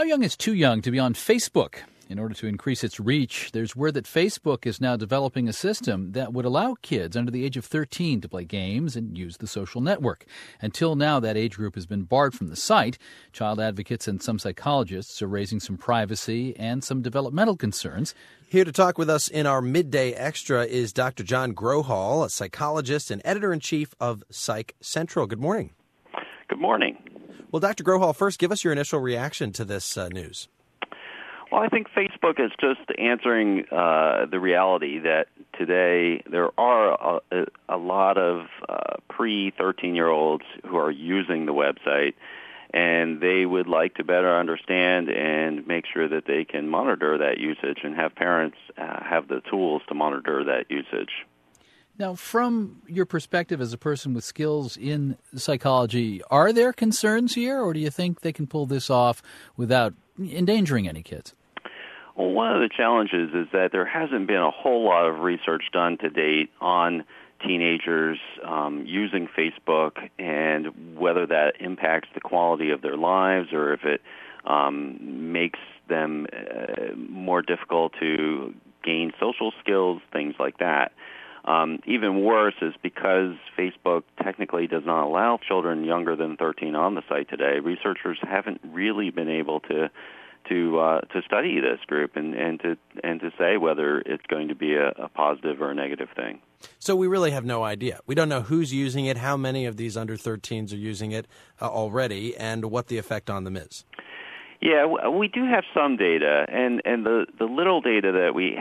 How young is too young to be on Facebook? In order to increase its reach, there's word that Facebook is now developing a system that would allow kids under the age of 13 to play games and use the social network. Until now, that age group has been barred from the site. Child advocates and some psychologists are raising some privacy and some developmental concerns. Here to talk with us in our Midday Extra is Dr. John Grohol, a psychologist and editor-in-chief of Psych Central. Good morning. Good morning. Well, Dr. Grohol, first give us your initial reaction to this news. Well, I think Facebook is just answering the reality that today there are a lot of pre-13-year-olds who are using the website, and they would like to better understand and make sure that they can monitor that usage and have parents have the tools to monitor that usage. Now, from your perspective as a person with skills in psychology, are there concerns here, or do you think they can pull this off without endangering any kids? Well, one of the challenges is that there hasn't been a whole lot of research done to date on teenagers using Facebook and whether that impacts the quality of their lives or if it makes them more difficult to gain social skills, things like that. Even worse is because Facebook technically does not allow children younger than 13 on the site today, researchers haven't really been able to study this group and to say whether it's going to be a positive or a negative thing. So we really have no idea. We don't know who's using it, how many of these under 13s are using it already, and what the effect on them is. Yeah, we do have some data, and the little data that we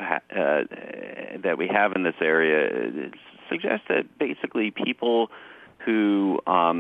have in this area suggests that basically people who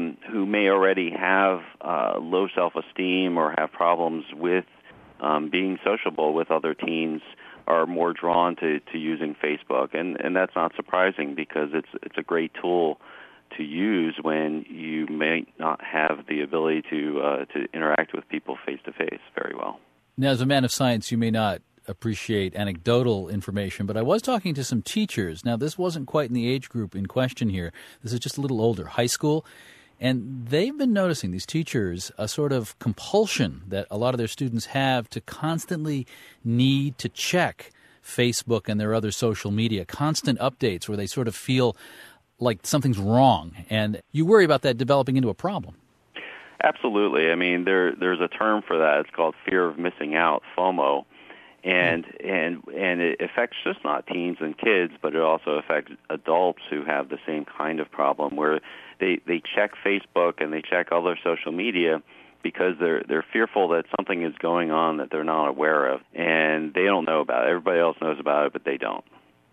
may already have low self-esteem or have problems with being sociable with other teens are more drawn to using Facebook, and that's not surprising because it's a great tool to use when you may not have the ability to interact with people face to face very well. Now, as a man of science, you may not appreciate anecdotal information, but I was talking to some teachers. Now, this wasn't quite in the age group in question here. This is just a little older, high school. And they've been noticing, these teachers, a sort of compulsion that a lot of their students have to constantly need to check Facebook and their other social media, constant updates where they sort of feel like something's wrong. And you worry about that developing into a problem. Absolutely. I mean, there's a term for that. It's called fear of missing out, FOMO. And it affects just not teens and kids, but it also affects adults who have the same kind of problem where they check Facebook and they check other social media because they're fearful that something is going on that they're not aware of, and they don't know about it. Everybody else knows about it, but they don't.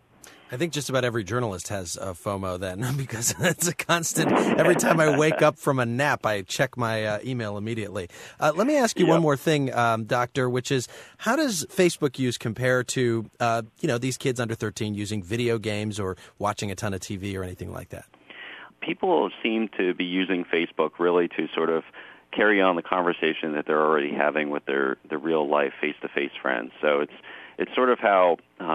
I think just about every journalist has FOMO then, because it's a constant. Every time I wake up from a nap, I check my email immediately. Let me ask you one more thing, Doctor, which is, how does Facebook use compare to, these kids under 13 using video games or watching a ton of TV or anything like that? People seem to be using Facebook really to sort of carry on the conversation that they're already having with their real-life face-to-face friends. So it's sort of how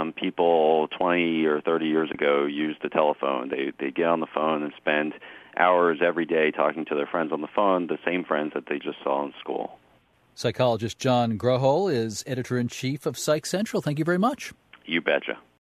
people 20 or 30 years ago used the telephone. They get on the phone and spend hours every day talking to their friends on the phone, the same friends that they just saw in school. Psychologist John Grohol is editor-in-chief of Psych Central. Thank you very much. You betcha.